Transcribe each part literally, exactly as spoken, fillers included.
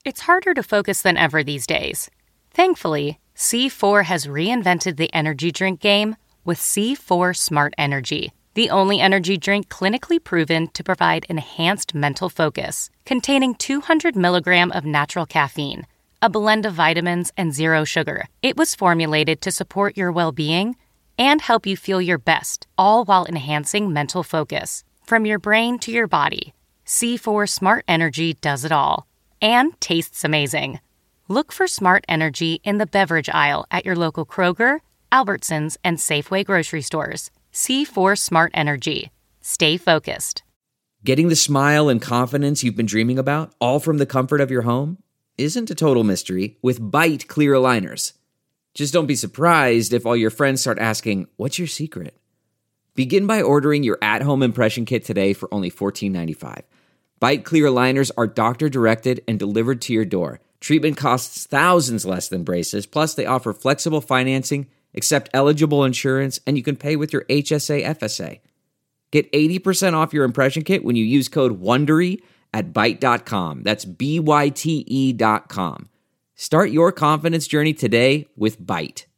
It's harder to focus than ever these days. Thankfully, C four has reinvented the energy drink game with C four Smart Energy, the only energy drink clinically proven to provide enhanced mental focus, containing two hundred milligrams of natural caffeine, a blend of vitamins, and zero sugar. It was formulated to support your well-being and help you feel your best, all while enhancing mental focus. From your brain to your body, C four Smart Energy does it all. And tastes amazing. Look for Smart Energy in the beverage aisle at your local Kroger, Albertsons, and Safeway grocery stores. C four Smart Energy. Stay focused. Getting the smile and confidence you've been dreaming about, all from the comfort of your home, isn't a total mystery with Byte clear aligners. Just don't be surprised if all your friends start asking, "What's your secret?" Begin by ordering your at-home impression kit today for only fourteen ninety-five. Byte clear aligners are doctor-directed and delivered to your door. Treatment costs thousands less than braces, plus they offer flexible financing, accept eligible insurance, and you can pay with your H S A F S A. Get eighty percent off your impression kit when you use code WONDERY at byte dot com. That's B Y T E dot com. Start your confidence journey today with Byte.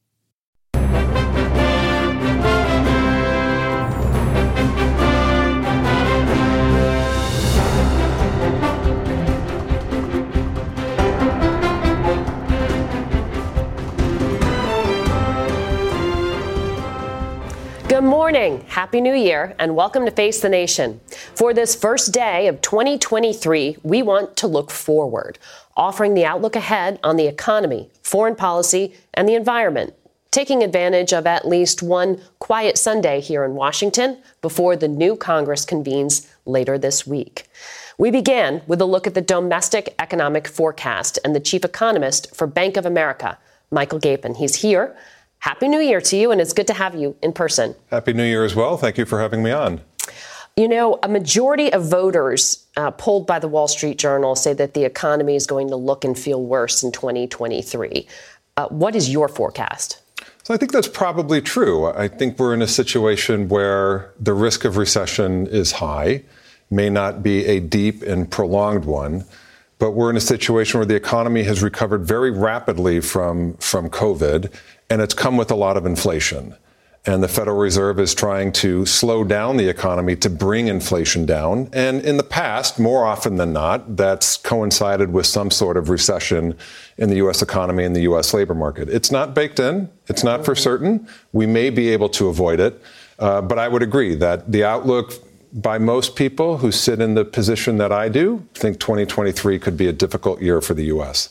Good morning, Happy New Year, and welcome to Face the Nation. For this first day of twenty twenty-three, we want to look forward, offering the outlook ahead on the economy, foreign policy, and the environment, taking advantage of at least one quiet Sunday here in Washington before the new Congress convenes later this week. We began with a look at the domestic economic forecast and the chief economist for Bank of America, Michael Gapen. He's here. Happy New Year to you, and it's good to have you in person. Happy New Year as well. Thank you for having me on. You know, a majority of voters uh, polled by the Wall Street Journal say that the economy is going to look and feel worse in twenty twenty-three. Uh, what is your forecast? So I think that's probably true. I think we're in a situation where the risk of recession is high, may not be a deep and prolonged one. But we're in a situation where the economy has recovered very rapidly from, from COVID, and it's come with a lot of inflation. And the Federal Reserve is trying to slow down the economy to bring inflation down. And in the past, more often than not, that's coincided with some sort of recession in the U S economy and the U S labor market. It's not baked in. It's not for certain. We may be able to avoid it. Uh, but I would agree that the outlook by most people who sit in the position that I do, think twenty twenty-three could be a difficult year for the U S.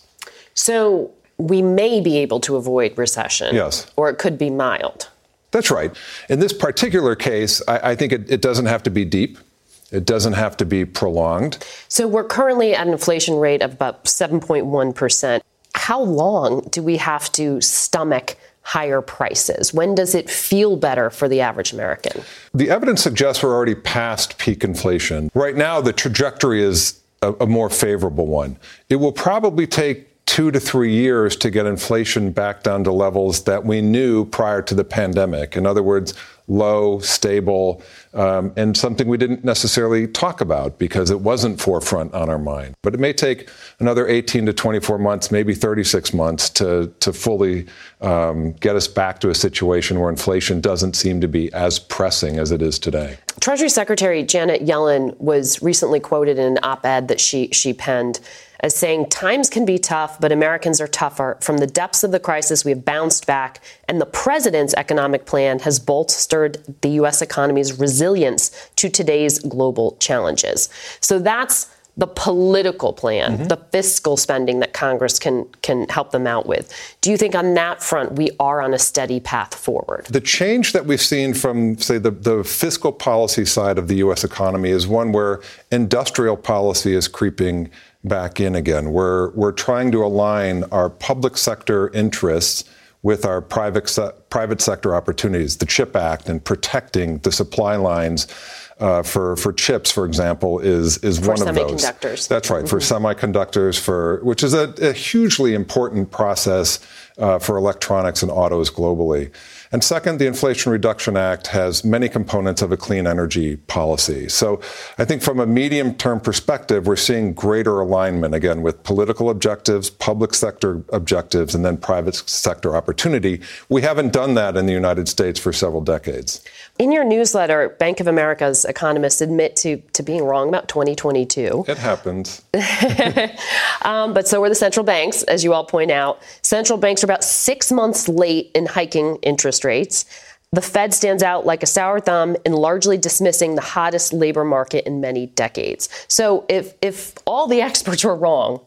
So we may be able to avoid recession. Yes. Or it could be mild. That's right. In this particular case, I, I think it, it doesn't have to be deep. It doesn't have to be prolonged. So we're currently at an inflation rate of about seven point one percent. How long do we have to stomach higher prices? When does it feel better for the average American? The evidence suggests we're already past peak inflation. Right now, the trajectory is a, a more favorable one. It will probably take two to three years to get inflation back down to levels that we knew prior to the pandemic. In other words, low, stable, um, and something we didn't necessarily talk about because it wasn't forefront on our mind. But it may take another eighteen to twenty-four months, maybe thirty-six months to, to fully um, get us back to a situation where inflation doesn't seem to be as pressing as it is today. Treasury Secretary Janet Yellen was recently quoted in an op-ed that she, she penned as saying, times can be tough, but Americans are tougher. From the depths of the crisis, we have bounced back, and the president's economic plan has bolstered the U S economy's resilience to today's global challenges. So that's the political plan, mm-hmm. the fiscal spending that Congress can can help them out with. Do you think on that front we are on a steady path forward? The change that we've seen from, say, the, the fiscal policy side of the U S economy is one where industrial policy is creeping back in again. We're, we're trying to align our public sector interests with our private se- private sector opportunities. The CHIP Act and protecting the supply lines uh, for for chips, for example, is is for one of those. Semiconductors. That's right. Mm-hmm. For semiconductors, for which is a, a hugely important process uh, for electronics and autos globally. And second, the Inflation Reduction Act has many components of a clean energy policy. So I think from a medium-term perspective, we're seeing greater alignment, again, with political objectives, public sector objectives, and then private sector opportunity. We haven't done that in the United States for several decades. In your newsletter, Bank of America's economists admit to, to being wrong about twenty twenty-two. It happens. um, but so are the central banks, as you all point out. Central banks are about six months late in hiking interest rates. The Fed stands out like a sour thumb in largely dismissing the hottest labor market in many decades. So if if all the experts were wrong,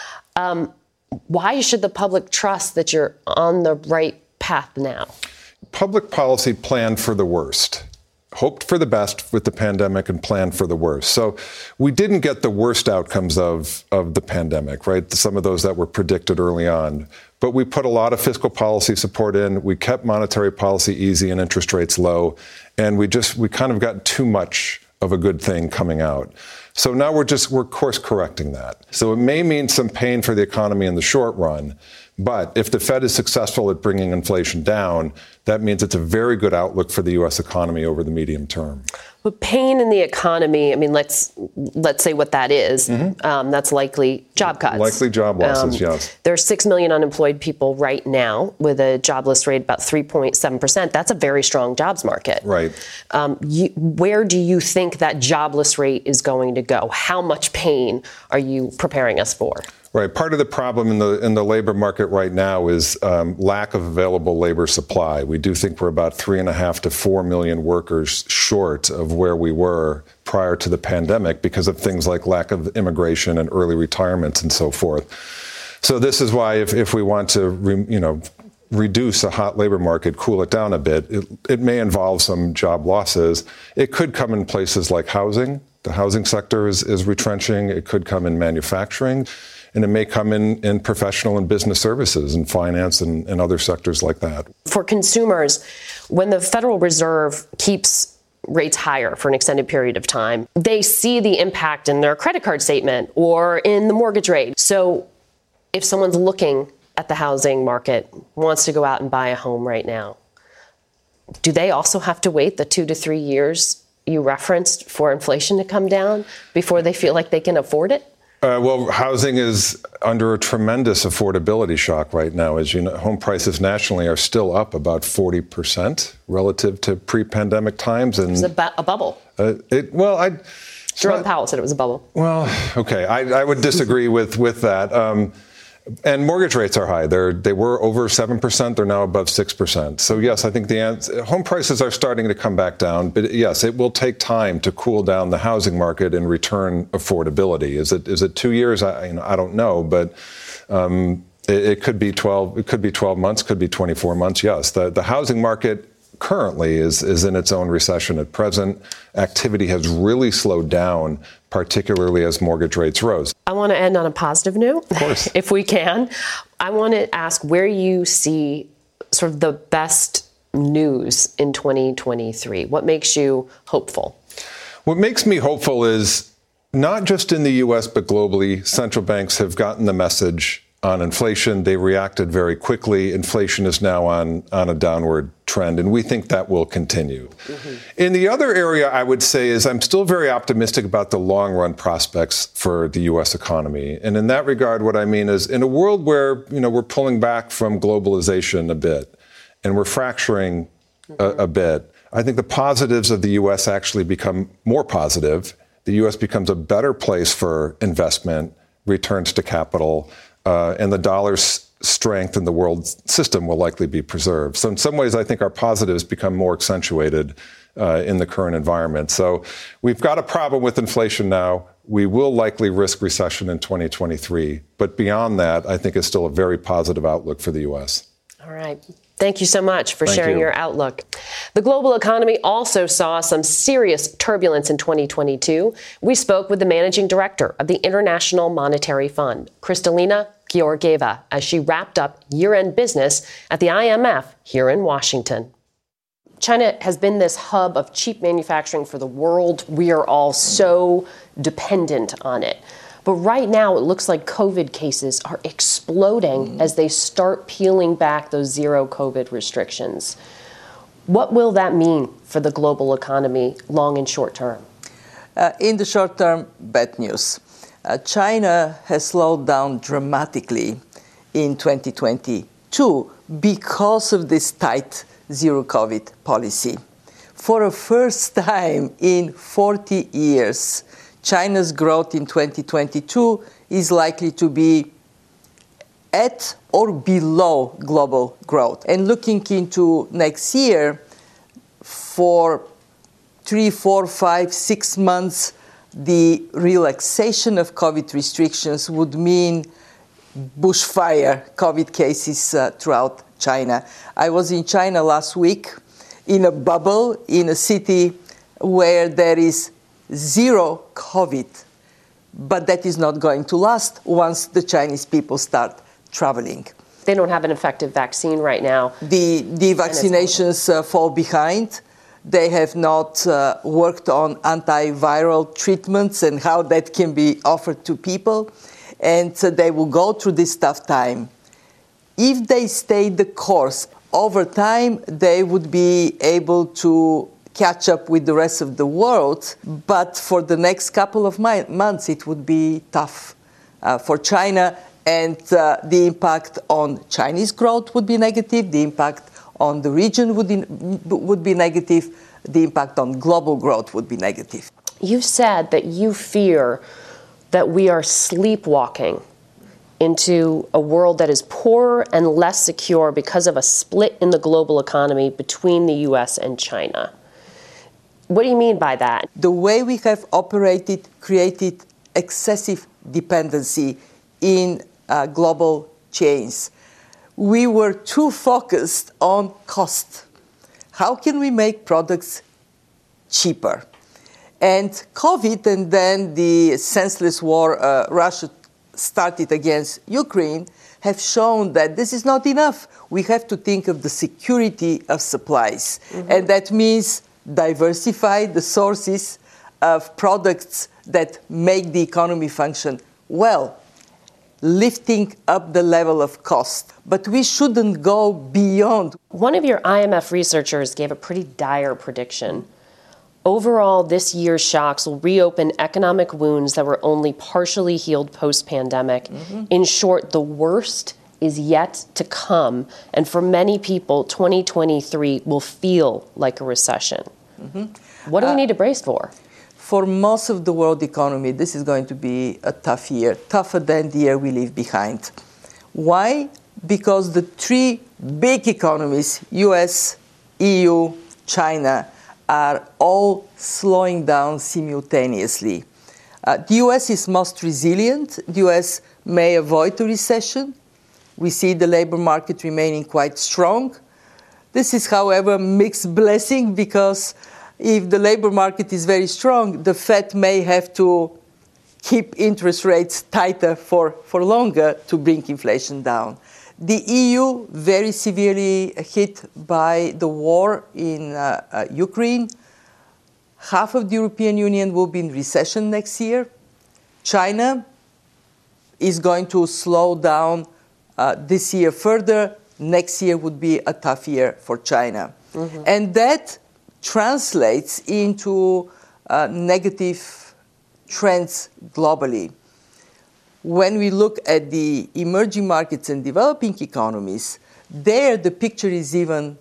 um, why should the public trust that you're on the right path now? Public policy planned for the worst, hoped for the best with the pandemic and planned for the worst. So we didn't get the worst outcomes of, of the pandemic, right? Some of those that were predicted early on. But we put a lot of fiscal policy support in. We kept monetary policy easy and interest rates low. And we just, we kind of got too much of a good thing coming out. So now we're just, we're course correcting that. So it may mean some pain for the economy in the short run. But if the Fed is successful at bringing inflation down, that means it's a very good outlook for the U S economy over the medium term. But pain in the economy, I mean, let's let's say what that is. Mm-hmm. Um, that's likely job cuts. Likely job losses, um, yes. There are six million unemployed people right now with a jobless rate about three point seven percent. That's a very strong jobs market. Right. Um, you, where do you think that jobless rate is going to go? How much pain are you preparing us for? Right. Part of the problem in the in the labor market right now is um, lack of available labor supply. We do think we're about three and a half to four million workers short of where we were prior to the pandemic because of things like lack of immigration and early retirements and so forth. So this is why if, if we want to, re, you know, reduce a hot labor market, cool it down a bit, it, it may involve some job losses. It could come in places like housing. The housing sector is, is retrenching. It could come in manufacturing. And it may come in, in professional and business services and finance and, and other sectors like that. For consumers, when the Federal Reserve keeps rates higher for an extended period of time, they see the impact in their credit card statement or in the mortgage rate. So if someone's looking at the housing market, wants to go out and buy a home right now, do they also have to wait the two to three years you referenced for inflation to come down before they feel like they can afford it? Uh, well, housing is under a tremendous affordability shock right now. As you know, home prices nationally are still up about forty percent relative to pre-pandemic times. And it's a, bu- a bubble. Uh, it, well, I. Jerome not, Powell said it was a bubble. Well, okay, I, I would disagree with with that. Um, And mortgage rates are high. They're, they were over seven percent. They're now above six percent. So, yes, I think the answer, home prices are starting to come back down. But, yes, it will take time to cool down the housing market and return affordability. Is it is it two years? I, you know, I don't know. But um, it, it could be twelve. It could be twelve months. Could be twenty-four months. Yes, the, the housing market currently is, is in its own recession at present. Activity has really slowed down, particularly as mortgage rates rose. I want to end on a positive note, of course, if we can. I want to ask where you see sort of the best news in twenty twenty-three. What makes you hopeful? What makes me hopeful is not just in the U S, but globally, central banks have gotten the message on inflation. They reacted very quickly. Inflation is now on, on a downward trend, and we think that will continue. Mm-hmm. In the other area, I would say, is I'm still very optimistic about the long-run prospects for the U S economy. And in that regard, what I mean is, in a world where, you know, we're pulling back from globalization a bit, and we're fracturing mm-hmm. a, a bit, I think the positives of the U S actually become more positive. The U S becomes a better place for investment, returns to capital, Uh, and the dollar's strength in the world system will likely be preserved. So in some ways, I think our positives become more accentuated uh, in the current environment. So we've got a problem with inflation now. We will likely risk recession in twenty twenty-three. But beyond that, I think it's still a very positive outlook for the U S. All right. Thank you so much for Thank sharing you. your outlook. The global economy also saw some serious turbulence in twenty twenty-two. We spoke with the managing director of the International Monetary Fund, Kristalina Georgieva, as she wrapped up year-end business at the I M F here in Washington. China has been this hub of cheap manufacturing for the world. We are all so dependent on it. But right now, it looks like COVID cases are exploding mm. as they start peeling back those zero COVID restrictions. What will that mean for the global economy, long and short term? Uh, in the short term, bad news. Uh, China has slowed down dramatically in twenty twenty-two because of this tight zero-COVID policy. For the first time in forty years, China's growth in twenty twenty-two is likely to be at or below global growth. And looking into next year, for three, four, five, six months, the relaxation of COVID restrictions would mean bushfire COVID cases uh, throughout China. I was in China last week in a bubble in a city where there is zero COVID, but that is not going to last once the Chinese people start traveling. They don't have an effective vaccine right now. The, the vaccinations uh, fall behind. They have not uh, worked on antiviral treatments and how that can be offered to people. And so they will go through this tough time. If they stay the course, over time, they would be able to catch up with the rest of the world. But for the next couple of mi- months, it would be tough uh, for China. And uh, the impact on Chinese growth would be negative. The impact on the region would, in, would be negative. The impact on global growth would be negative. You said that you fear that we are sleepwalking into a world that is poorer and less secure because of a split in the global economy between the U S and China. What do you mean by that? The way we have operated created excessive dependency in uh, global chains. We were too focused on cost. How can we make products cheaper? And COVID and then the senseless war uh, Russia started against Ukraine have shown that this is not enough. We have to think of the security of supplies. Mm-hmm. And that means diversify the sources of products that make the economy function well, lifting up the level of cost. But we shouldn't go beyond. One of your I M F researchers gave a pretty dire prediction. Overall, this year's shocks will reopen economic wounds that were only partially healed post-pandemic. Mm-hmm. In short, the worst is yet to come. And for many people, twenty twenty-three will feel like a recession. Mm-hmm. What do we uh, need to brace for? For most of the world economy, this is going to be a tough year, tougher than the year we leave behind. Why? Because the three big economies, U S, E U, China, are all slowing down simultaneously. Uh, the U S is most resilient. The U S may avoid a recession. We see the labor market remaining quite strong. This is, however, a mixed blessing because if the labor market is very strong, the Fed may have to keep interest rates tighter for, for longer to bring inflation down. The E U, very severely hit by the war in uh, uh, Ukraine. Half of the European Union will be in recession next year. China is going to slow down uh, this year further. Next year would be a tough year for China. Mm-hmm. And that translates into uh, negative trends globally. When we look at the emerging markets and developing economies, there the picture is even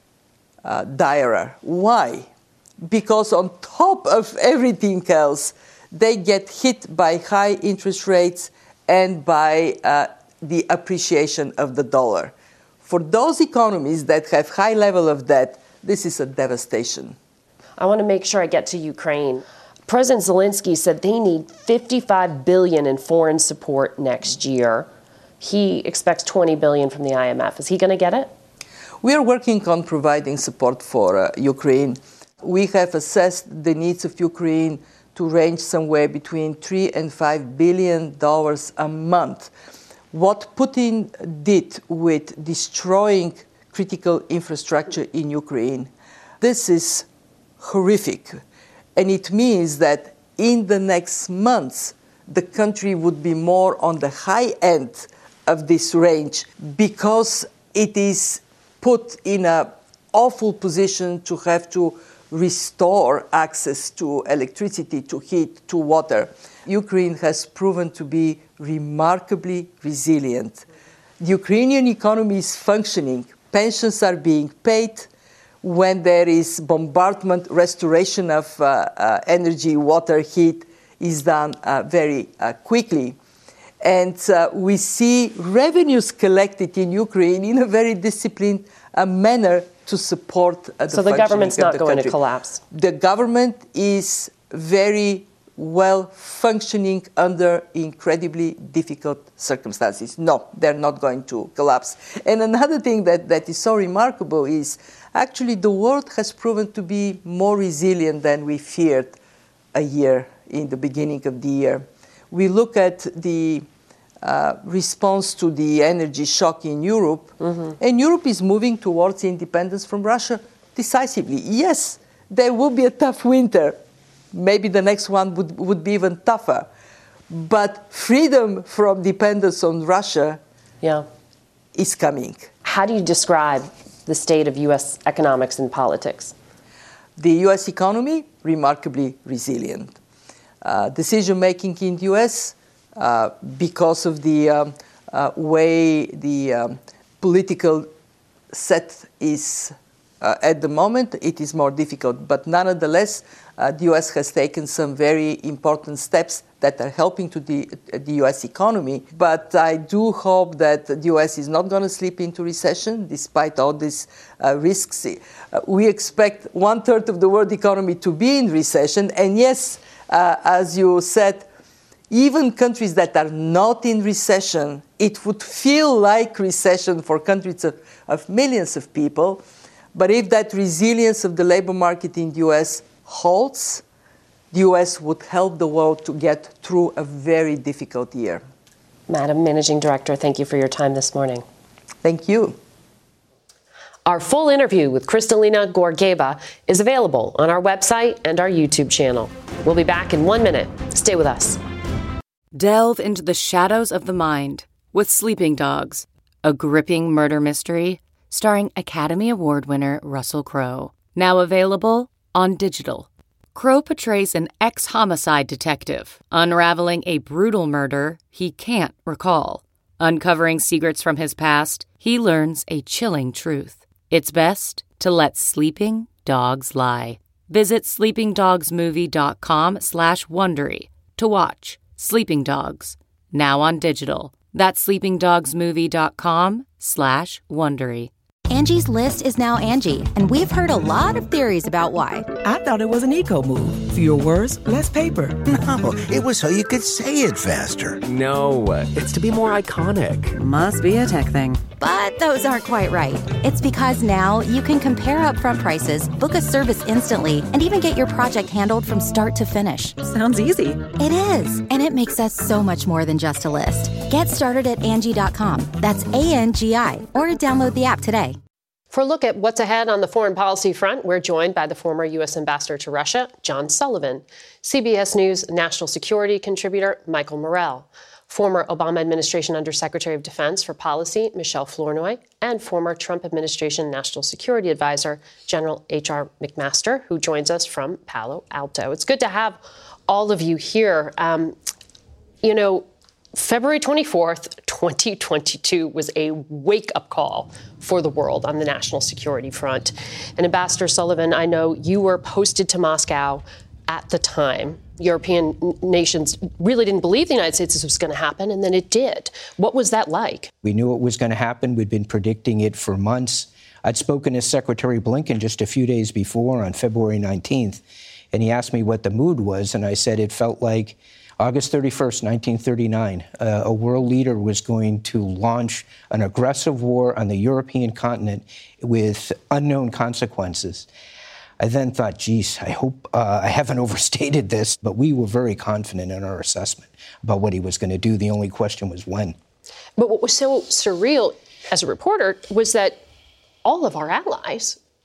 uh, direr. Why? Because on top of everything else, they get hit by high interest rates and by uh, the appreciation of the dollar. For those economies that have high level of debt, this is a devastation. I want to make sure I get to Ukraine. President Zelensky said they need fifty-five billion dollars in foreign support next year. He expects twenty billion dollars from the I M F. Is he going to get it? We are working on providing support for uh, Ukraine. We have assessed the needs of Ukraine to range somewhere between three and five billion dollars a month. What Putin did with destroying critical infrastructure in Ukraine, this is horrific. And it means that in the next months, the country would be more on the high end of this range because it is put in a awful position to have to restore access to electricity, to heat, to water. Ukraine has proven to be remarkably resilient. The Ukrainian economy is functioning. Pensions are being paid. When there is bombardment, restoration of uh, uh, energy, water, heat is done uh, very uh, quickly. And uh, we see revenues collected in Ukraine in a very disciplined uh, manner to support uh, the So the government's not going country. to collapse? The government is very well functioning under incredibly difficult circumstances. No, they're not going to collapse. And another thing that, that is so remarkable is actually the world has proven to be more resilient than we feared a year in the beginning of the year. We look at the uh, response to the energy shock in Europe, mm-hmm. and Europe is moving towards independence from Russia decisively. Yes, there will be a tough winter. Maybe the next one would, would be even tougher. But freedom from dependence on Russia yeah. is coming. How do you describe the state of U S economics and politics? The U S economy, remarkably resilient. Uh, decision-making in the U S, uh, because of the um, uh, way the um, political set is uh, at the moment, it is more difficult. But nonetheless, uh, the U S has taken some very important steps that are helping to the, the U S economy. But I do hope that the U S is not going to slip into recession, despite all these uh, risks. Uh, we expect one-third of the world economy to be in recession. And yes, uh, as you said, even countries that are not in recession, it would feel like recession for countries of, of millions of people. But if that resilience of the labor market in the U S holds, the U S would help the world to get through a very difficult year. Madam Managing Director, thank you for your time this morning. Thank you. Our full interview with Kristalina Georgieva is available on our website and our YouTube channel. We'll be back in one minute. Stay with us. Delve into the shadows of the mind with Sleeping Dogs, a gripping murder mystery starring Academy Award winner Russell Crowe. Now available on digital. Crowe portrays an ex-homicide detective unraveling a brutal murder he can't recall. Uncovering secrets from his past, he learns a chilling truth. It's best to let sleeping dogs lie. Visit sleepingdogsmovie.com slash Wondery to watch Sleeping Dogs, now on digital. That's sleepingdogsmovie.com slash Wondery. Angie's List is now Angie, and we've heard a lot of theories about why. I thought it was an eco move. Fewer words, less paper. No, it was so you could say it faster. No, it's to be more iconic. Must be a tech thing. But those aren't quite right. It's because now you can compare upfront prices, book a service instantly, and even get your project handled from start to finish. Sounds easy. It is, and it makes us so much more than just a list. Get started at Angie dot com. That's A N G I, or download the app today. For a look at what's ahead on the foreign policy front, we're joined by the former U S Ambassador to Russia, John Sullivan, C B S News national security contributor, Michael Morell, former Obama administration Undersecretary of Defense for Policy, Michelle Flournoy, and former Trump administration national security advisor, General H R McMaster, who joins us from Palo Alto. It's good to have all of you here. Um, you know, February twenty-fourth, twenty twenty-two was a wake-up call for the world on the national security front. And Ambassador Sullivan, I know you were posted to Moscow at the time. European nations really didn't believe the United States this was going to happen, and then it did. What was that like? We knew it was going to happen. We'd been predicting it for months. I'd spoken to Secretary Blinken just a few days before on February nineteenth, and he asked me what the mood was, and I said it felt like August thirty-first, nineteen thirty-nine, uh, a world leader was going to launch an aggressive war on the European continent with unknown consequences. I then thought, geez, I hope uh, I haven't overstated this, but we were very confident in our assessment about what he was going to do. The only question was when. But what was so surreal as a reporter was that all of our allies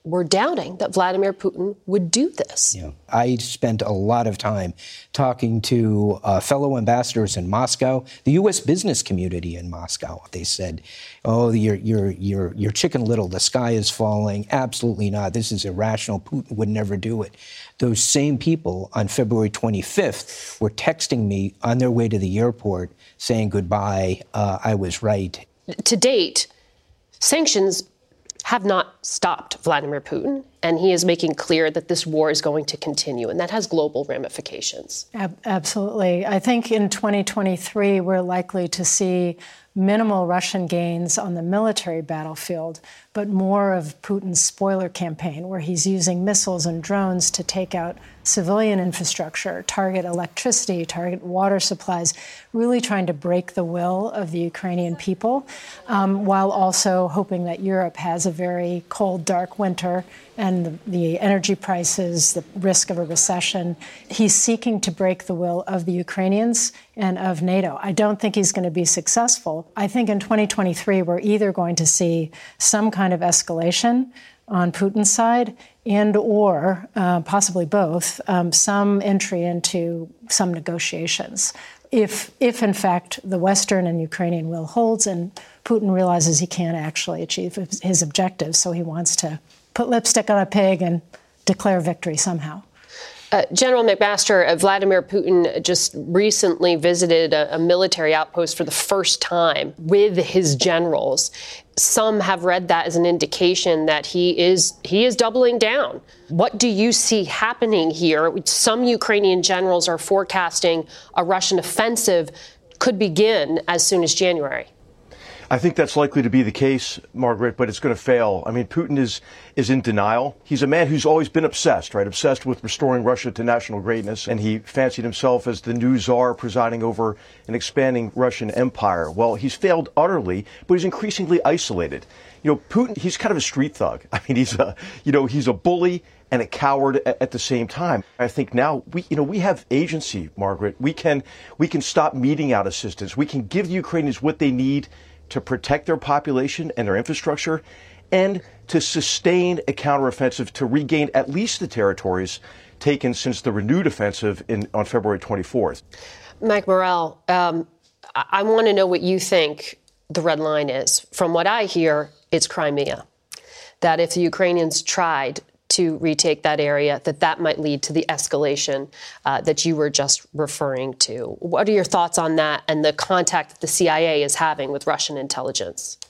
were doubting that Vladimir Putin would do this. Yeah. I spent a lot of time talking to uh, fellow ambassadors in Moscow, the U S business community in Moscow. They said, oh, you're, you're, you're, you're chicken little. The sky is falling. Absolutely not. This is irrational. Putin would never do it. Those same people on February twenty-fifth were texting me on their way to the airport saying goodbye. Uh, I was right. To date, sanctions have not stopped Vladimir Putin, and he is making clear that this war is going to continue, and that has global ramifications. Ab- absolutely. I think in twenty twenty-three, we're likely to see minimal Russian gains on the military battlefield, but more of Putin's spoiler campaign, where he's using missiles and drones to take out civilian infrastructure, target electricity, target water supplies, really trying to break the will of the Ukrainian people, um, while also hoping that Europe has a very cold, dark winter and the, the energy prices, the risk of a recession. He's seeking to break the will of the Ukrainians and of NATO. I don't think he's going to be successful. I think in twenty twenty-three, we're either going to see some kind of escalation on Putin's side and or uh, possibly both, um, some entry into some negotiations. If, if, in fact, the Western and Ukrainian will holds and Putin realizes he can't actually achieve his objectives, so he wants to put lipstick on a pig and declare victory somehow. Uh, General McMaster, uh, Vladimir Putin just recently visited a, a military outpost for the first time with his generals. Some have read that as an indication that he is he is doubling down. What do you see happening here? Some Ukrainian generals are forecasting a Russian offensive could begin as soon as January. I think that's likely to be the case, Margaret, but it's going to fail. I mean, Putin is is in denial. He's a man who's always been obsessed, right? Obsessed with restoring Russia to national greatness. And he fancied himself as the new czar presiding over an expanding Russian empire. Well, he's failed utterly, but he's increasingly isolated. You know, Putin, he's kind of a street thug. I mean, he's a, you know, he's a bully and a coward at, at the same time. I think now we, you know, we have agency, Margaret. We can, we can stop meting out assistance. We can give the Ukrainians what they need to protect their population and their infrastructure, and to sustain a counteroffensive to regain at least the territories taken since the renewed offensive in, on February twenty-fourth. Mike Morell, um, I, I want to know what you think the red line is. From what I hear, it's Crimea. That if the Ukrainians tried to retake that area, that that might lead to the escalation uh, that you were just referring to. What are your thoughts on that and the contact that the C I A is having with Russian intelligence?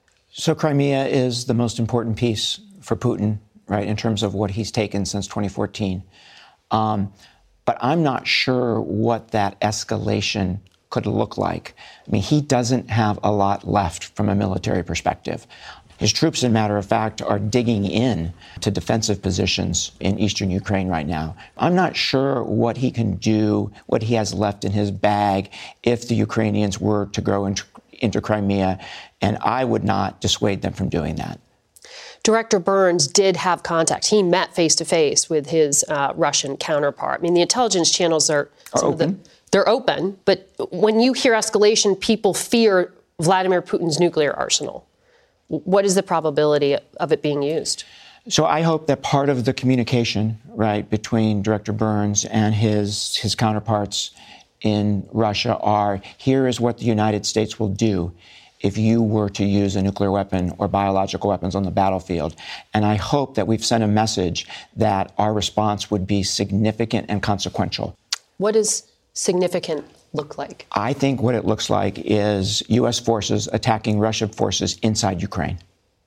So Crimea is the most important piece for Putin, right, in terms of what he's taken since twenty fourteen. Um, but I'm not sure what that escalation could look like. I mean, he doesn't have a lot left from a military perspective. His troops, as a matter of fact, are digging in to defensive positions in eastern Ukraine right now. I'm not sure what he can do, what he has left in his bag if the Ukrainians were to go into, into Crimea, and I would not dissuade them from doing that. Director Burns did have contact. He met face-to-face with his uh, Russian counterpart. I mean, the intelligence channels are, are some open. Of the, they're open, but when you hear escalation, people fear Vladimir Putin's nuclear arsenal. What is the probability of it being used? So I hope that part of the communication, right, between Director Burns and his his counterparts in Russia are, here is what the United States will do if you were to use a nuclear weapon or biological weapons on the battlefield. And I hope that we've sent a message that our response would be significant and consequential. What does significant look like? I think what it looks like is U S forces attacking Russian forces inside Ukraine.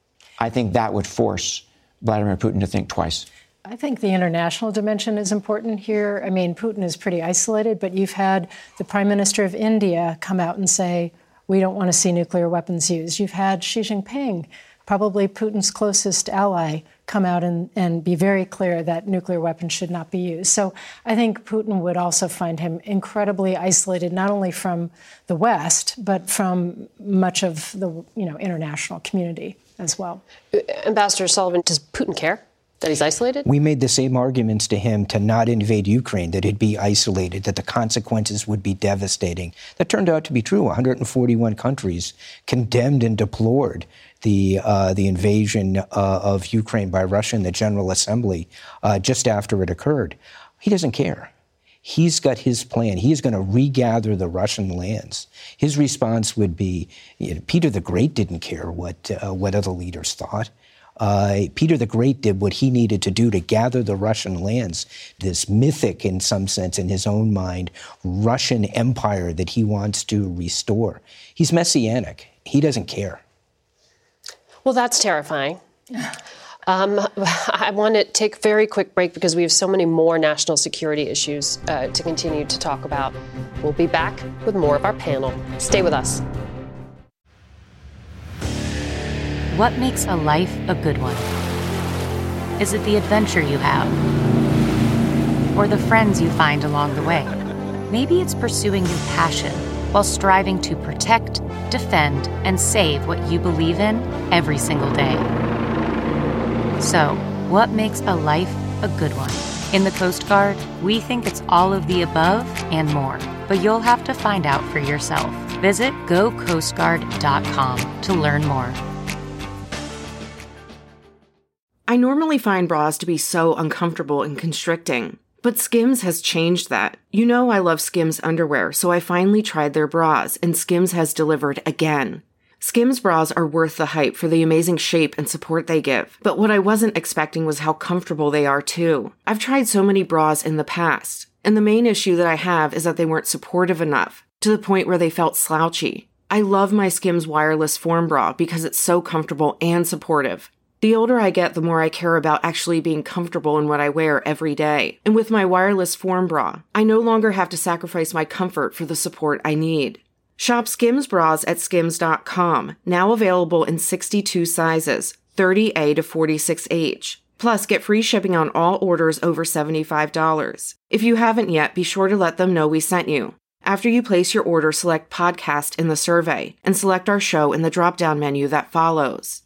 I think that would force Vladimir Putin to think twice. I think the international dimension is important here. I mean, Putin is pretty isolated, but you've had the Prime Minister of India come out and say, we don't want to see nuclear weapons used. You've had Xi Jinping, probably Putin's closest ally, come out and, and be very clear that nuclear weapons should not be used. So I think Putin would also find him incredibly isolated, not only from the West, but from much of the you know international community as well. Ambassador Sullivan, does Putin care? That he's isolated? We made the same arguments to him to not invade Ukraine, that he'd be isolated, that the consequences would be devastating. That turned out to be true. one hundred forty-one countries condemned and deplored the uh, the invasion uh, of Ukraine by Russia in the General Assembly uh, just after it occurred. He doesn't care. He's got his plan. He's going to regather the Russian lands. His response would be, you know, Peter the Great didn't care what uh, what other leaders thought. Uh, Peter the Great did what he needed to do to gather the Russian lands, this mythic, in some sense, in his own mind, Russian empire that he wants to restore. He's messianic. He doesn't care. Well, that's terrifying. Um, I want to take a very quick break because we have so many more national security issues uh, to continue to talk about. We'll be back with more of our panel. Stay with us. What makes a life a good one? Is it the adventure you have? Or the friends you find along the way? Maybe it's pursuing your passion while striving to protect, defend, and save what you believe in every single day. So, what makes a life a good one? In the Coast Guard, we think it's all of the above and more, but you'll have to find out for yourself. Visit go coast guard dot com to learn more. I normally find bras to be so uncomfortable and constricting, but Skims has changed that. You know I love Skims underwear, so I finally tried their bras, and Skims has delivered again. Skims bras are worth the hype for the amazing shape and support they give, but what I wasn't expecting was how comfortable they are too. I've tried so many bras in the past, and the main issue that I have is that they weren't supportive enough, to the point where they felt slouchy. I love my Skims wireless form bra because it's so comfortable and supportive. The older I get, the more I care about actually being comfortable in what I wear every day. And with my wireless form bra, I no longer have to sacrifice my comfort for the support I need. Shop Skims bras at skims dot com, now available in sixty-two sizes, thirty A to forty-six H. Plus, get free shipping on all orders over seventy-five dollars. If you haven't yet, be sure to let them know we sent you. After you place your order, select Podcast in the survey, and select our show in the drop-down menu that follows.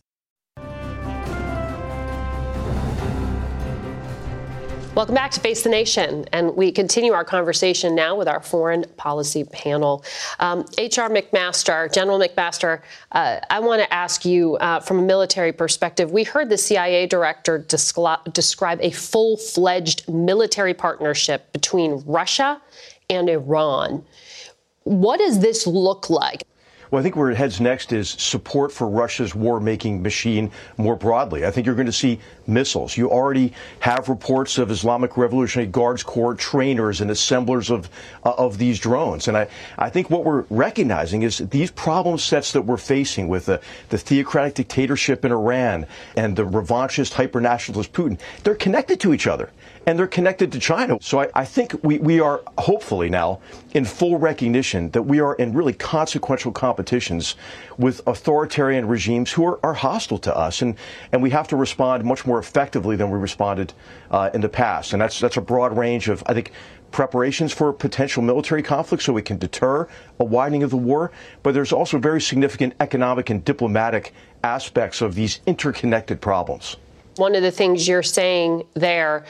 Welcome back to Face the Nation, and we continue our conversation now with our foreign policy panel. Um, H R McMaster, General McMaster, uh, I want to ask you uh, from a military perspective, we heard the C I A director descri- describe a full-fledged military partnership between Russia and Iran. What does this look like? Well, I think where it heads next is support for Russia's war-making machine more broadly. I think you're going to see missiles. You already have reports of Islamic Revolutionary Guards Corps trainers and assemblers of uh, of these drones. And I, I think what we're recognizing is these problem sets that we're facing with the, the theocratic dictatorship in Iran and the revanchist hyper-nationalist Putin, they're connected to each other. And they're connected to China. So I, I think we, we are hopefully now in full recognition that we are in really consequential competitions with authoritarian regimes who are, are hostile to us. And, and we have to respond much more effectively than we responded uh, in the past. And that's, that's a broad range of, I think, preparations for potential military conflict so we can deter a widening of the war. But there's also very significant economic and diplomatic aspects of these interconnected problems. One of the things you're saying there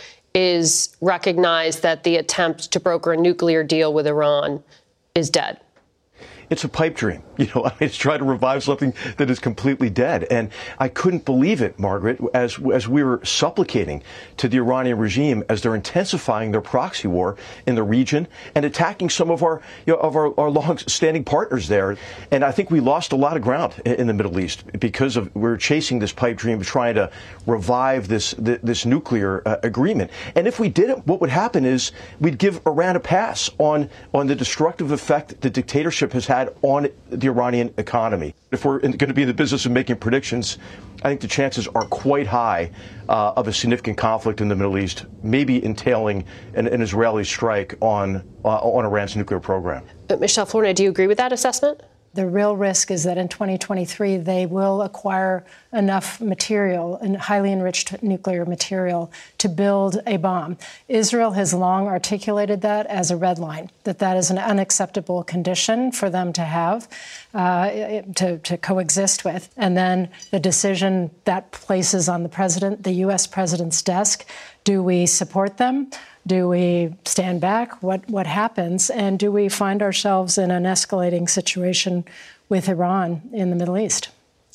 is recognize that the attempt to broker a nuclear deal with Iran is dead. It's a pipe dream. You know, I mean, it's trying to revive something that is completely dead. And I couldn't believe it, Margaret, as as we were supplicating to the Iranian regime as they're intensifying their proxy war in the region and attacking some of our, you know, of our, our long-standing partners there. And I think we lost a lot of ground in, in the Middle East because of we're chasing this pipe dream of trying to revive this this, this nuclear uh, agreement. And if we didn't, what would happen is we'd give Iran a pass on on the destructive effect the dictatorship has had on the Iranian economy. If we're going to be in the business of making predictions, I think the chances are quite high uh, of a significant conflict in the Middle East, maybe entailing an, an Israeli strike on uh, on Iran's nuclear program. But Michelle Flournoy, do you agree with that assessment? The real risk is that in twenty twenty-three, they will acquire enough material and highly enriched nuclear material to build a bomb. Israel has long articulated that as a red line, that that is an unacceptable condition for them to have, uh, to, to coexist with. And then the decision that places on the president, the U S president's desk, do we support them? Do we stand back? What what happens? And do we find ourselves in an escalating situation with Iran in the Middle East?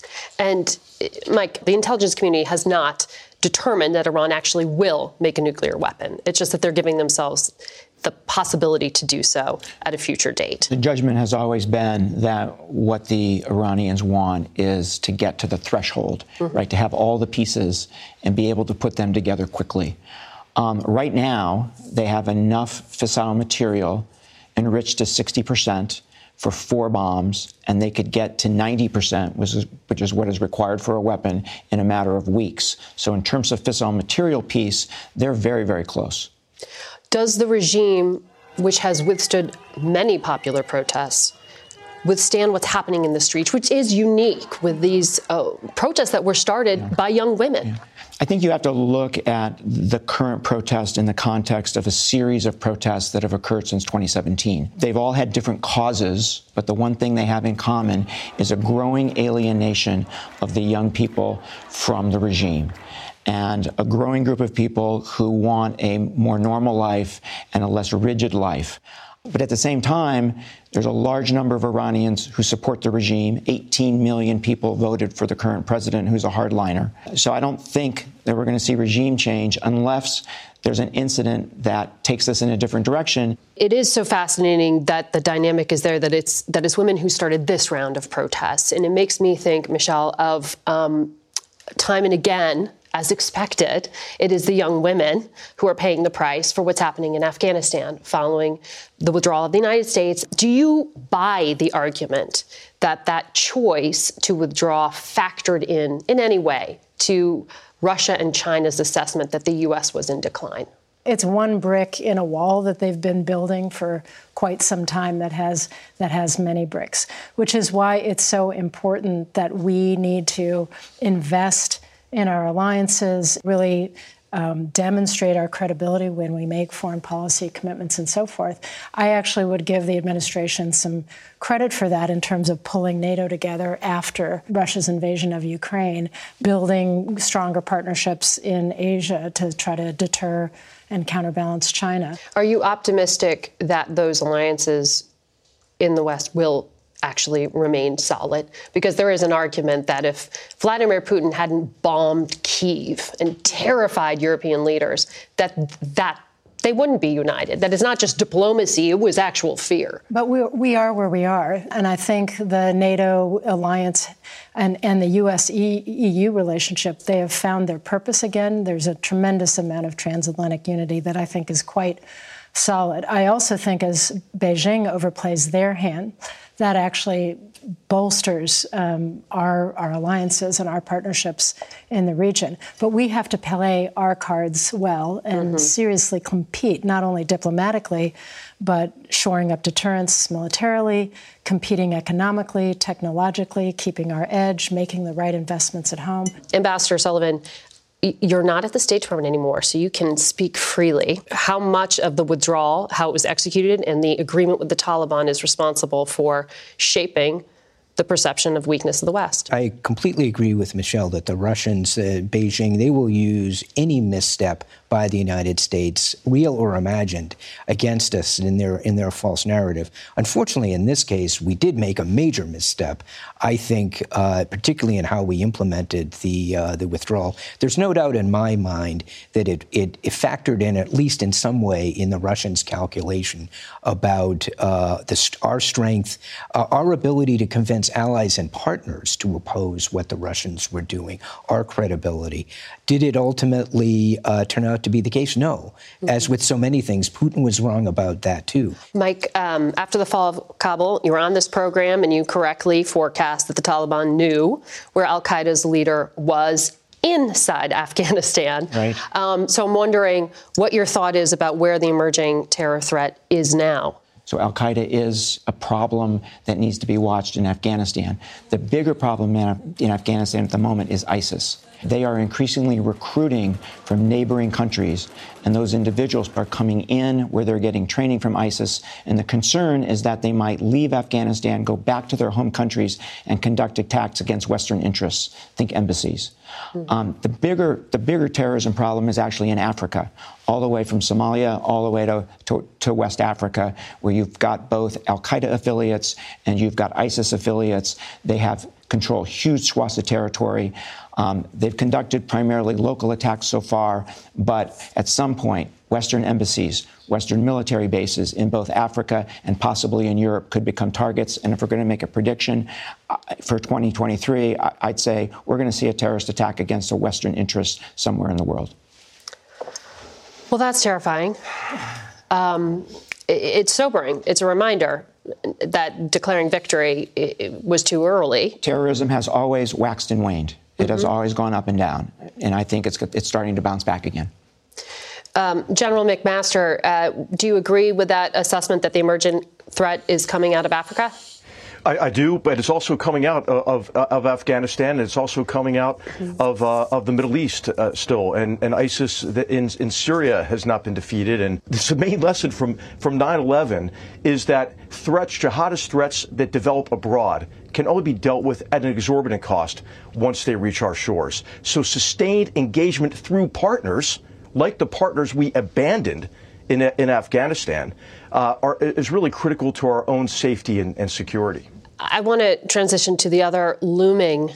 And, Mike, the intelligence community has not determined that Iran actually will make a nuclear weapon. It's just that they're giving themselves the possibility to do so at a future date. The judgment has always been that what the Iranians want is to get to the threshold, mm-hmm. right, to have all the pieces and be able to put them together quickly. Um, right now, they have enough fissile material enriched to sixty percent for four bombs, and they could get to ninety percent, which is, which is what is required for a weapon, in a matter of weeks. So in terms of fissile material piece, they're very, very close. Does the regime, which has withstood many popular protests, withstand what's happening in the streets, which is unique with these uh, protests that were started yeah. by young women? Yeah. I think you have to look at the current protest in the context of a series of protests that have occurred since twenty seventeen. They've all had different causes, but the one thing they have in common is a growing alienation of the young people from the regime, and a growing group of people who want a more normal life and a less rigid life. But at the same time, there's a large number of Iranians who support the regime. eighteen million people voted for the current president, who's a hardliner. So I don't think that we're going to see regime change unless there's an incident that takes us in a different direction. It is so fascinating that the dynamic is there, that it's that it's women who started this round of protests. And it makes me think, Michelle, of um, time and again, as expected, it is the young women who are paying the price for what's happening in Afghanistan following the withdrawal of the United States. Do you buy the argument that that choice to withdraw factored in in any way to Russia and China's assessment that the U S was in decline? It's one brick in a wall that they've been building for quite some time that has that has many bricks, which is why it's so important that we need to invest in our alliances, really um, demonstrate our credibility when we make foreign policy commitments and so forth. I actually would give the administration some credit for that in terms of pulling NATO together after Russia's invasion of Ukraine, building stronger partnerships in Asia to try to deter and counterbalance China. Are you optimistic that those alliances in the West will actually remain solid? Because there is an argument that if Vladimir Putin hadn't bombed Kyiv and terrified European leaders, that that they wouldn't be united. That is not just diplomacy, it was actual fear. But we, we are where we are. And I think the NATO alliance and, and the U S E U relationship, they have found their purpose again. There's a tremendous amount of transatlantic unity that I think is quite solid. I also think as Beijing overplays their hand, that actually bolsters um, our, our alliances and our partnerships in the region. But we have to play our cards well and mm-hmm. seriously compete, not only diplomatically, but shoring up deterrence militarily, competing economically, technologically, keeping our edge, making the right investments at home. Ambassador Sullivan, you're not at the State Department anymore, so you can speak freely. How much of the withdrawal, how it was executed, and the agreement with the Taliban is responsible for shaping the perception of weakness of the West? I completely agree with Michelle that the Russians, uh, Beijing, they will use any misstep by the United States, real or imagined, against us in their in their false narrative. Unfortunately, in this case, we did make a major misstep. I think, uh, particularly in how we implemented the uh, the withdrawal. There's no doubt in my mind that it, it it factored in, at least in some way, in the Russians' calculation about uh, the, our strength, uh, our ability to convince allies and partners to oppose what the Russians were doing, our credibility. Did it ultimately uh, turn out to be the case? No. Mm-hmm. As with so many things, Putin was wrong about that, too. Mike, um, after the fall of Kabul, you were on this program and you correctly forecast that the Taliban knew where al-Qaeda's leader was inside Afghanistan. Right. Um, so I'm wondering what your thought is about where the emerging terror threat is now. So al-Qaeda is a problem that needs to be watched in Afghanistan. The bigger problem in, in Afghanistan at the moment is ISIS. They are increasingly recruiting from neighboring countries, and those individuals are coming in where they're getting training from ISIS. And the concern is that they might leave Afghanistan, go back to their home countries, and conduct attacks against Western interests. Think embassies. Mm-hmm. Um, the bigger, the bigger terrorism problem is actually in Africa, all the way from Somalia, all the way to, to, to West Africa, where you've got both al-Qaeda affiliates and you've got ISIS affiliates. They have control huge swaths of territory. Um, they've conducted primarily local attacks so far, but at some point, Western embassies, Western military bases in both Africa and possibly in Europe could become targets. And if we're going to make a prediction uh, for twenty twenty-three, I- I'd say we're going to see a terrorist attack against a Western interest somewhere in the world. Well, that's terrifying. Um, it, it's sobering. It's a reminder that declaring victory was too early. Terrorism has always waxed and waned. It mm-hmm. has always gone up and down. And I think it's it's starting to bounce back again. Um, General McMaster, uh, do you agree with that assessment that the emergent threat is coming out of Africa? I, I do, but it's also coming out of, of, of Afghanistan. And it's also coming out mm-hmm. of uh, of the Middle East uh, still. And, and ISIS in, in Syria has not been defeated. And the main lesson from, from nine eleven is that threats, jihadist threats that develop abroad, can only be dealt with at an exorbitant cost once they reach our shores. So sustained engagement through partners, like the partners we abandoned in, in Afghanistan, uh, are, is really critical to our own safety and, and security. I want to transition to the other looming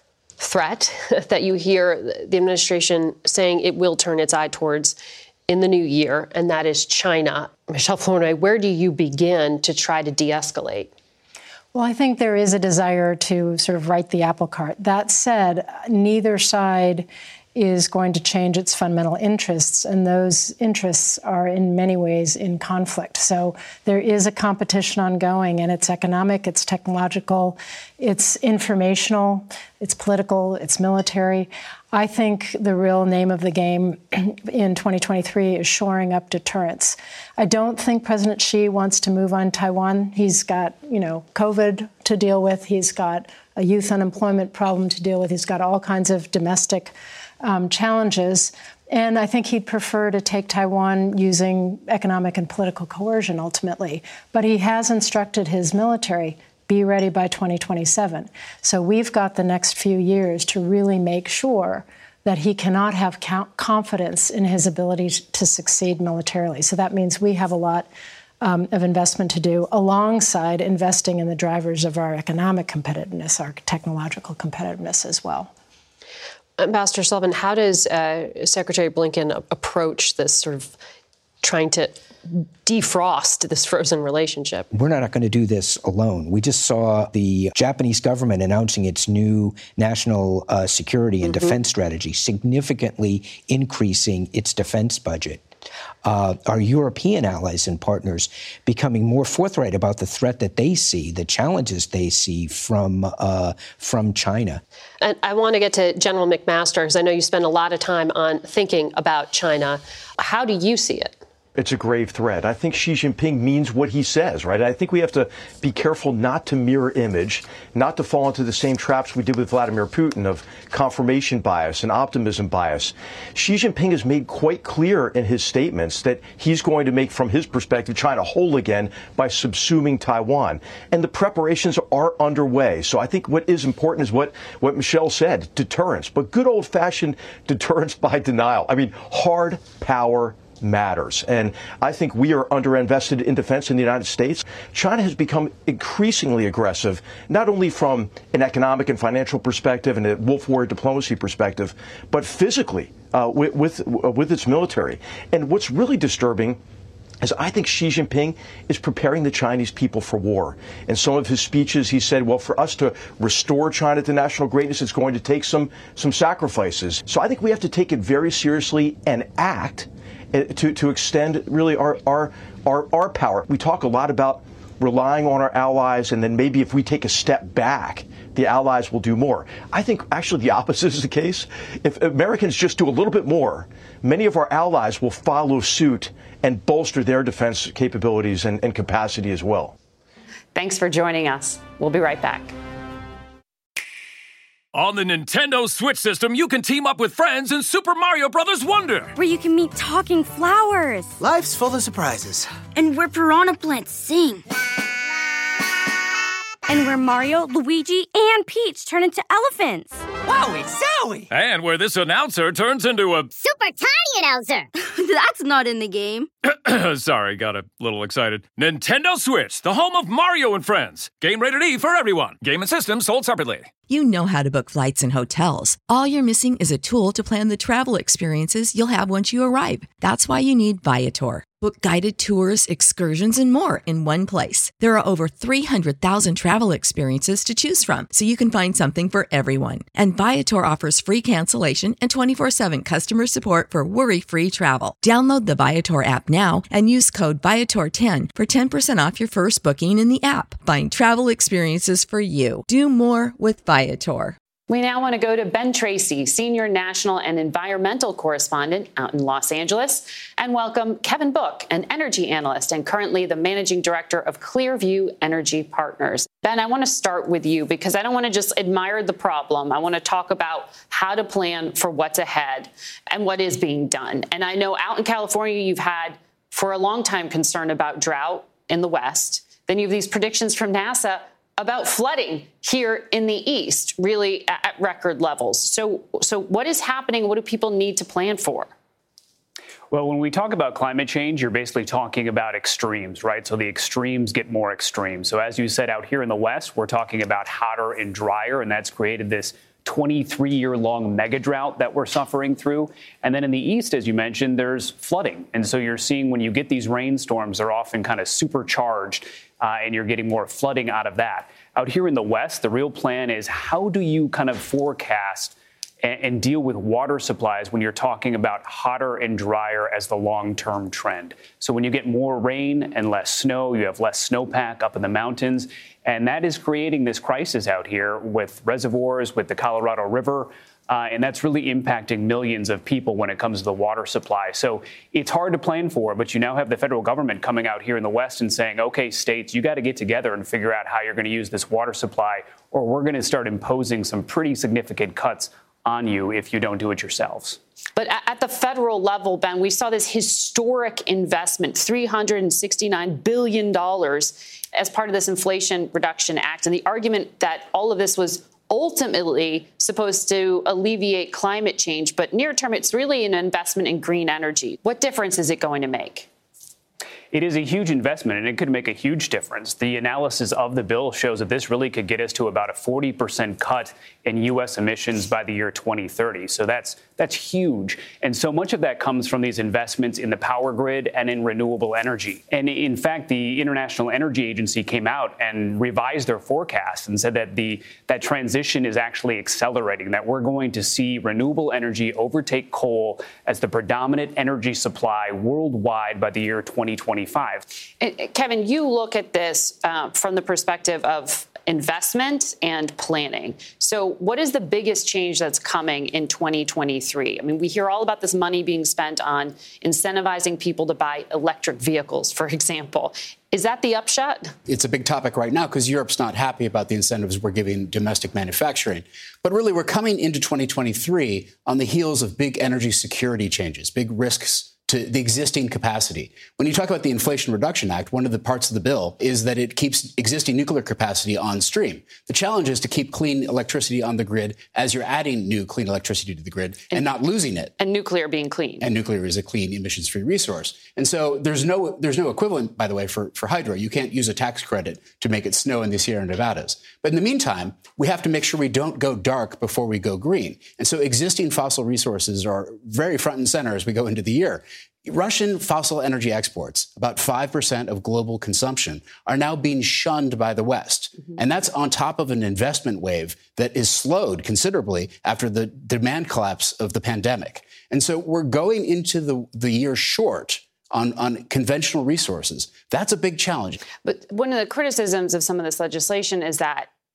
threat that you hear the administration saying it will turn its eye towards in the new year, and that is China. Michelle Flournoy, where do you begin to try to de-escalate? Well, I think there is a desire to sort of right the apple cart. That said, neither side is going to change its fundamental interests, and those interests are in many ways in conflict. So there is a competition ongoing, and it's economic, it's technological, it's informational, it's political, it's military. I think the real name of the game in twenty twenty-three is shoring up deterrence. I don't think President Xi wants to move on Taiwan. He's got, you know, COVID to deal with. He's got a youth unemployment problem to deal with. He's got all kinds of domestic um, challenges. And I think he'd prefer to take Taiwan using economic and political coercion ultimately. But he has instructed his military, be ready by twenty twenty-seven. So we've got the next few years to really make sure that he cannot have confidence in his ability to succeed militarily. So that means we have a lot um, of investment to do alongside investing in the drivers of our economic competitiveness, our technological competitiveness as well. Ambassador Sullivan, how does uh, Secretary Blinken approach this sort of trying to defrost this frozen relationship? We're not going to do this alone. We just saw the Japanese government announcing its new national uh, security and mm-hmm. defense strategy, significantly increasing its defense budget. Uh, our European allies and partners becoming more forthright about the threat that they see, the challenges they see from uh, from China. And I want to get to General McMaster, because I know you spend a lot of time on thinking about China. How do you see it? It's a grave threat. I think Xi Jinping means what he says, right? I think we have to be careful not to mirror image, not to fall into the same traps we did with Vladimir Putin of confirmation bias and optimism bias. Xi Jinping has made quite clear in his statements that he's going to make, from his perspective, China whole again by subsuming Taiwan. And the preparations are underway. So I think what is important is what, what Michelle said, deterrence, but good old-fashioned deterrence by denial. I mean, hard power matters. And I think we are underinvested in defense in the United States. China has become increasingly aggressive, not only from an economic and financial perspective and a wolf warrior diplomacy perspective, but physically uh, with, with, uh, with its military. And what's really disturbing is I think Xi Jinping is preparing the Chinese people for war. In some of his speeches, he said, well, for us to restore China to national greatness, it's going to take some, some sacrifices. So I think we have to take it very seriously and act to, to extend really our, our, our, our power. We talk a lot about relying on our allies, and then maybe if we take a step back, the allies will do more. I think actually the opposite is the case. If Americans just do a little bit more, many of our allies will follow suit and bolster their defense capabilities and, and capacity as well. Thanks for joining us. We'll be right back. On the Nintendo Switch system, you can team up with friends in Super Mario Bros. Wonder, where you can meet talking flowers. Life's full of surprises. And where piranha plants sing. And where Mario, Luigi, and Peach turn into elephants. Wowie zowie! And where this announcer turns into a super tiny announcer. That's not in the game. Sorry, got a little excited. Nintendo Switch, the home of Mario and Friends. Game rated E for everyone. Game and system sold separately. You know how to book flights and hotels. All you're missing is a tool to plan the travel experiences you'll have once you arrive. That's why you need Viator. Book guided tours, excursions, and more in one place. There are over three hundred thousand travel experiences to choose from, so you can find something for everyone. And Viator offers free cancellation and twenty-four seven customer support for worry-free travel. Download the Viator app now and use code Viator ten for ten percent off your first booking in the app. Find travel experiences for you. Do more with Viator. We now want to go to Ben Tracy, senior national and environmental correspondent out in Los Angeles, and welcome Kevin Book, an energy analyst and currently the managing director of Clearview Energy Partners. Ben, I want to start with you because I don't want to just admire the problem. I want to talk about how to plan for what's ahead and what is being done. And I know out in California, you've had for a long time concern about drought in the West. Then you have these predictions from NASA about flooding here in the East, really at record levels. So, so what is happening? What do people need to plan for? Well, when we talk about climate change, you're basically talking about extremes, right? So the extremes get more extreme. So as you said, out here in the West, we're talking about hotter and drier, and that's created this twenty-three year long mega drought that we're suffering through. And then in the East, as you mentioned, there's flooding. And so you're seeing when you get these rainstorms, they're often kind of supercharged, uh, and you're getting more flooding out of that. Out here in the West, the real plan is how do you kind of forecast and, and deal with water supplies when you're talking about hotter and drier as the long-term trend. So when you get more rain and less snow, you have less snowpack up in the mountains. And that is creating this crisis out here with reservoirs, with the Colorado River. Uh, and that's really impacting millions of people when it comes to the water supply. So it's hard to plan for, but you now have the federal government coming out here in the West and saying, OK, states, you got to get together and figure out how you're going to use this water supply, or we're going to start imposing some pretty significant cuts on you if you don't do it yourselves. But at the federal level, Ben, we saw this historic investment, three hundred sixty-nine billion dollars as part of this Inflation Reduction Act. And the argument that all of this was ultimately supposed to alleviate climate change, but near term, it's really an investment in green energy. What difference is it going to make? It is a huge investment, and it could make a huge difference. The analysis of the bill shows that this really could get us to about a forty percent cut in U S emissions by the year twenty thirty. So that's that's huge. And so much of that comes from these investments in the power grid and in renewable energy. And in fact, the International Energy Agency came out and revised their forecast and said that the that transition is actually accelerating, that we're going to see renewable energy overtake coal as the predominant energy supply worldwide by the year twenty twenty-five. Kevin, you look at this uh, from the perspective of investment and planning. So what is the biggest change that's coming in twenty twenty-three? I mean, we hear all about this money being spent on incentivizing people to buy electric vehicles, for example. Is that the upshot? It's a big topic right now because Europe's not happy about the incentives we're giving domestic manufacturing. But really, we're coming into twenty twenty-three on the heels of big energy security changes, big risks to the existing capacity. When you talk about the Inflation Reduction Act, one of the parts of the bill is that it keeps existing nuclear capacity on stream. The challenge is to keep clean electricity on the grid as you're adding new clean electricity to the grid and, and not losing it. And nuclear being clean. And nuclear is a clean, emissions-free resource. And so there's no there's no equivalent, by the way, for, for hydro. You can't use a tax credit to make it snow in the Sierra Nevadas. But in the meantime, we have to make sure we don't go dark before we go green. And so existing fossil resources are very front and center as we go into the year. Russian fossil energy exports, about five percent of global consumption, are now being shunned by the West. Mm-hmm. And that's on top of an investment wave that is slowed considerably after the demand collapse of the pandemic. And so we're going into the, the year short on, on conventional resources. That's a big challenge. But one of the criticisms of some of this legislation is that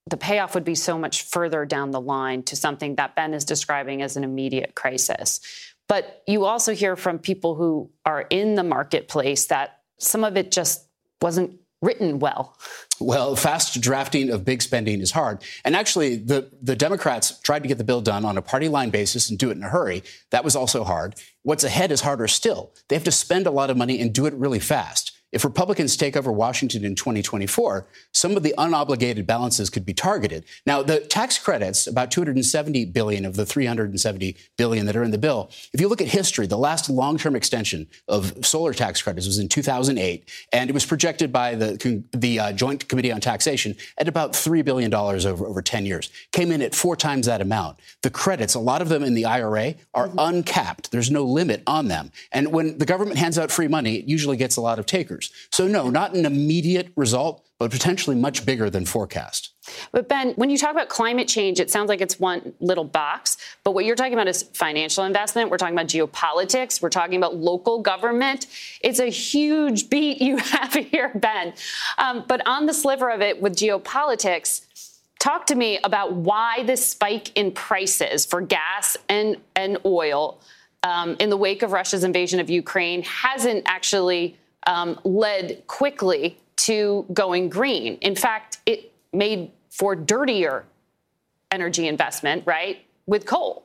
the payoff would be so much further down the line to something that Ben is describing as an immediate crisis. But you also hear from people who are in the marketplace that some of it just wasn't written well. Well, fast drafting of big spending is hard. And actually, the, the Democrats tried to get the bill done on a party line basis and do it in a hurry. That was also hard. What's ahead is harder still. They have to spend a lot of money and do it really fast. If Republicans take over Washington in twenty twenty-four, some of the unobligated balances could be targeted. Now, the tax credits, about two hundred seventy billion dollars of the three hundred seventy billion dollars that are in the bill. If you look at history, the last long-term extension of solar tax credits was in two thousand eight, and it was projected by the, the uh, Joint Committee on Taxation at about three billion dollars over, over ten years. Came in at four times that amount. The credits, a lot of them in the I R A, are mm-hmm. uncapped. There's no limit on them. And when the government hands out free money, it usually gets a lot of takers. So, no, not an immediate result, but potentially much bigger than forecast. But, Ben, when you talk about climate change, it sounds like it's one little box. But what you're talking about is financial investment. We're talking about geopolitics. We're talking about local government. It's a huge beat you have here, Ben. Um, but on the sliver of it with geopolitics, talk to me about why this spike in prices for gas and, and oil um, in the wake of Russia's invasion of Ukraine hasn't actually Um, led quickly to going green. In fact, it made for dirtier energy investment, right, with coal.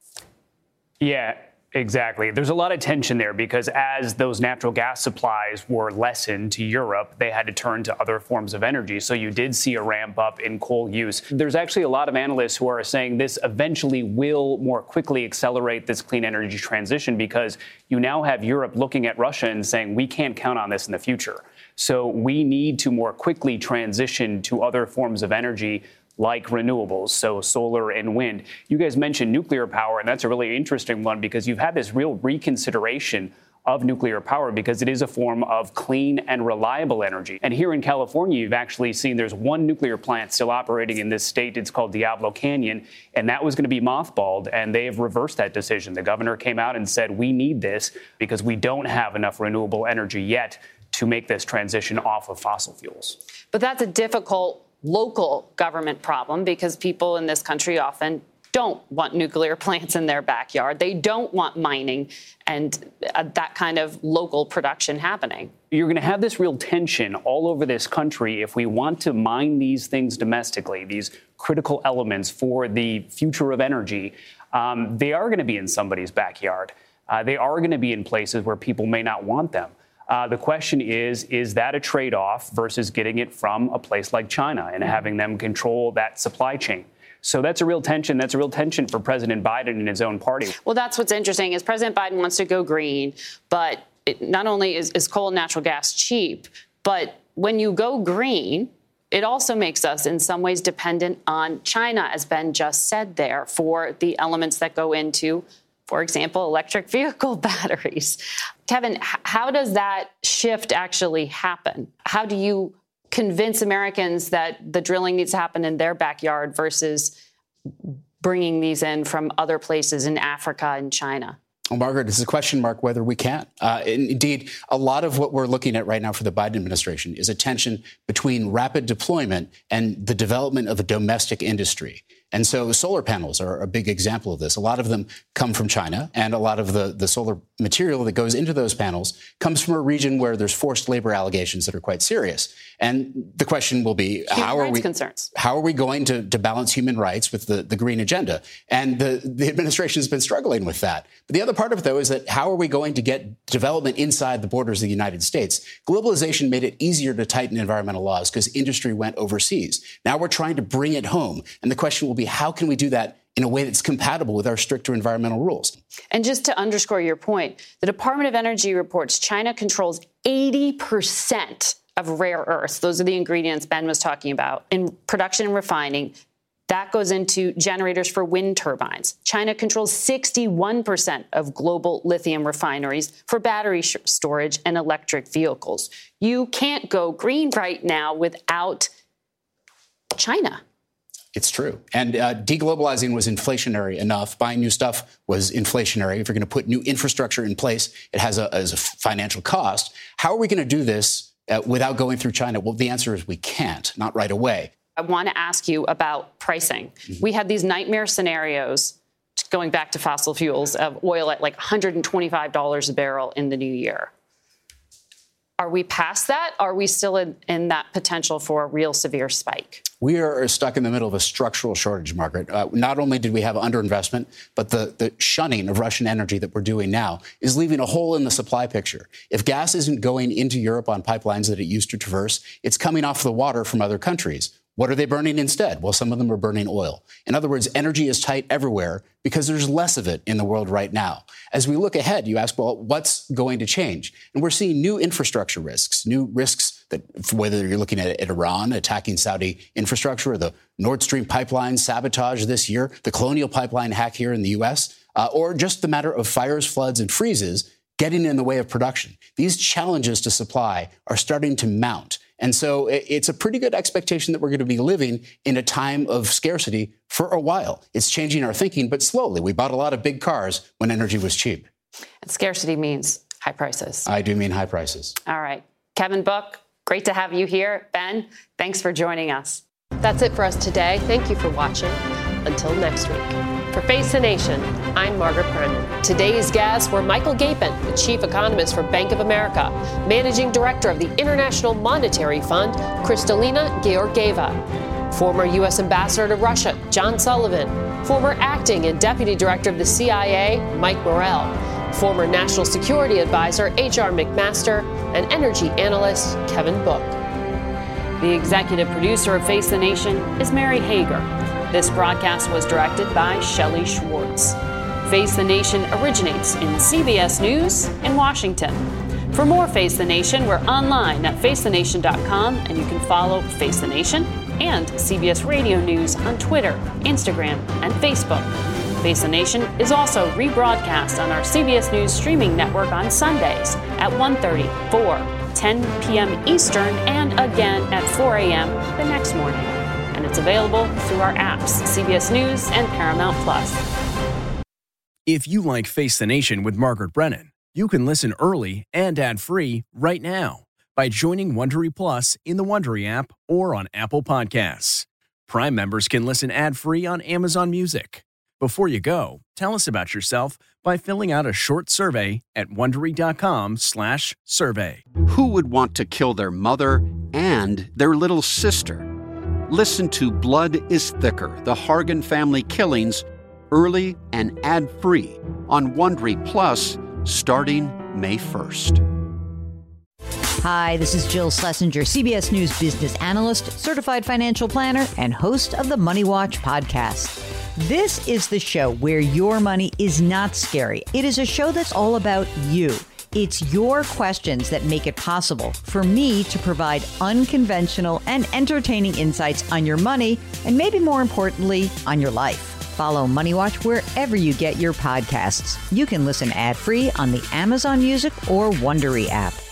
Yeah, exactly. There's a lot of tension there because as those natural gas supplies were lessened to Europe, they had to turn to other forms of energy. So you did see a ramp up in coal use. There's actually a lot of analysts who are saying this eventually will more quickly accelerate this clean energy transition because you now have Europe looking at Russia and saying we can't count on this in the future. So we need to more quickly transition to other forms of energy like renewables, so solar and wind. You guys mentioned nuclear power, and that's a really interesting one because you've had this real reconsideration of nuclear power because it is a form of clean and reliable energy. And here in California, you've actually seen there's one nuclear plant still operating in this state. It's called Diablo Canyon, and that was going to be mothballed, and they have reversed that decision. The governor came out and said, we need this because we don't have enough renewable energy yet to make this transition off of fossil fuels. But that's a difficult local government problem because people in this country often don't want nuclear plants in their backyard. They don't want mining and uh, that kind of local production happening. You're going to have this real tension all over this country if we want to mine these things domestically, these critical elements for the future of energy. Um, they are going to be in somebody's backyard. Uh, they are going to be in places where people may not want them. Uh, the question is, is that a trade-off versus getting it from a place like China and having them control that supply chain? So that's a real tension. That's a real tension for President Biden and his own party. Well, that's what's interesting is President Biden wants to go green, but it, not only is, is coal and natural gas cheap, but when you go green, it also makes us in some ways dependent on China, as Ben just said there, for the elements that go into, for example, electric vehicle batteries. Kevin, how does that shift actually happen? How do you convince Americans that the drilling needs to happen in their backyard versus bringing these in from other places in Africa and China? Well, Margaret, it's a question mark whether we can. Uh, indeed, a lot of what we're looking at right now for the Biden administration is a tension between rapid deployment and the development of a domestic industry. And so solar panels are a big example of this. A lot of them come from China, and a lot of the, the solar material that goes into those panels comes from a region where there's forced labor allegations that are quite serious. And the question will be, human how are we concerns. how are we going to, to balance human rights with the, the green agenda? And the, the administration has been struggling with that. But the other part of it, though, is that how are we going to get development inside the borders of the United States? Globalization made it easier to tighten environmental laws because industry went overseas. Now we're trying to bring it home. And the question will be, how can we do that in a way that's compatible with our stricter environmental rules? And just to underscore your point, the Department of Energy reports China controls eighty percent of rare earths. Those are the ingredients Ben was talking about in production and refining. That goes into generators for wind turbines. China controls sixty-one percent of global lithium refineries for battery sh- storage and electric vehicles. You can't go green right now without China. It's true. And uh, deglobalizing was inflationary enough. Buying new stuff was inflationary. If you're going to put new infrastructure in place, it has a, has a financial cost. How are we going to do this uh, without going through China? Well, the answer is we can't, not right away. I want to ask you about pricing. Mm-hmm. We had these nightmare scenarios going back to fossil fuels of oil at like one hundred twenty-five dollars a barrel in the new year. Are we past that? Are we still in, in that potential for a real severe spike? We are stuck in the middle of a structural shortage, Margaret. Uh, not only did we have underinvestment, but the, the shunning of Russian energy that we're doing now is leaving a hole in the supply picture. If gas isn't going into Europe on pipelines that it used to traverse, it's coming off the water from other countries. What are they burning instead? Well, some of them are burning oil. In other words, energy is tight everywhere because there's less of it in the world right now. As we look ahead, you ask, well, what's going to change? And we're seeing new infrastructure risks, new risks that whether you're looking at, at Iran attacking Saudi infrastructure or the Nord Stream pipeline sabotage this year, the Colonial Pipeline hack here in the U S, uh, or just the matter of fires, floods, and freezes getting in the way of production. These challenges to supply are starting to mount. And so it's a pretty good expectation that we're going to be living in a time of scarcity for a while. It's changing our thinking, but slowly. We bought a lot of big cars when energy was cheap. And scarcity means high prices. I do mean high prices. All right. Kevin Book, great to have you here. Ben, thanks for joining us. That's it for us today. Thank you for watching. Until next week. For Face the Nation, I'm Margaret Brennan. Today's guests were Michael Gapin, the chief economist for Bank of America, managing director of the International Monetary Fund, Kristalina Georgieva, former U S ambassador to Russia, John Sullivan, former acting and deputy director of the C I A, Mike Morell, former national security advisor, H R McMaster, and energy analyst, Kevin Book. The executive producer of Face the Nation is Mary Hager. This broadcast was directed by Shelley Schwartz. Face the Nation originates in C B S News in Washington. For more Face the Nation, we're online at face the nation dot com, and you can follow Face the Nation and C B S Radio News on Twitter, Instagram, and Facebook. Face the Nation is also rebroadcast on our C B S News streaming network on Sundays at one thirty, four, ten p.m. Eastern, and again at four a.m. the next morning. And it's available through our apps, C B S News and Paramount Plus. If you like Face the Nation with Margaret Brennan, you can listen early and ad-free right now by joining Wondery Plus in the Wondery app or on Apple Podcasts. Prime members can listen ad-free on Amazon Music. Before you go, tell us about yourself by filling out a short survey at Wondery.com slash survey. Who would want to kill their mother and their little sister? Listen to Blood is Thicker, the Hargan family killings, early and ad-free on Wondery Plus starting May first. Hi, this is Jill Schlesinger, C B S News business analyst, certified financial planner, and host of the Money Watch podcast. This is the show where your money is not scary. It is a show that's all about you. It's your questions that make it possible for me to provide unconventional and entertaining insights on your money, and maybe more importantly, on your life. Follow Money Watch wherever you get your podcasts. You can listen ad-free on the Amazon Music or Wondery app.